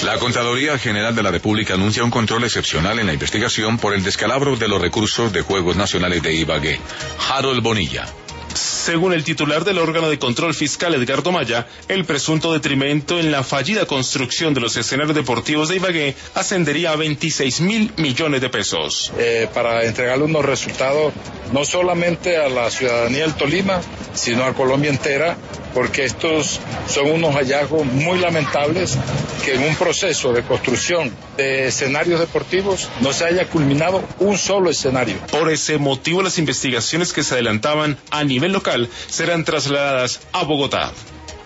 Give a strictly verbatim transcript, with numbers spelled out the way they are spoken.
La Contraloría General de la República anuncia un control excepcional en la investigación por el descalabro de los recursos de Juegos Nacionales de Ibagué. Harold Bonilla. Según el titular del órgano de control fiscal, Edgardo Maya, el presunto detrimento en la fallida construcción de los escenarios deportivos de Ibagué ascendería a veintiséis mil millones de pesos. Eh, para entregarle unos resultados no solamente a la ciudadanía del Tolima, sino a Colombia entera, porque estos son unos hallazgos muy lamentables, que en un proceso de construcción de escenarios deportivos no se haya culminado un solo escenario. Por ese motivo, las investigaciones que se adelantaban a nivel local serán trasladadas a Bogotá.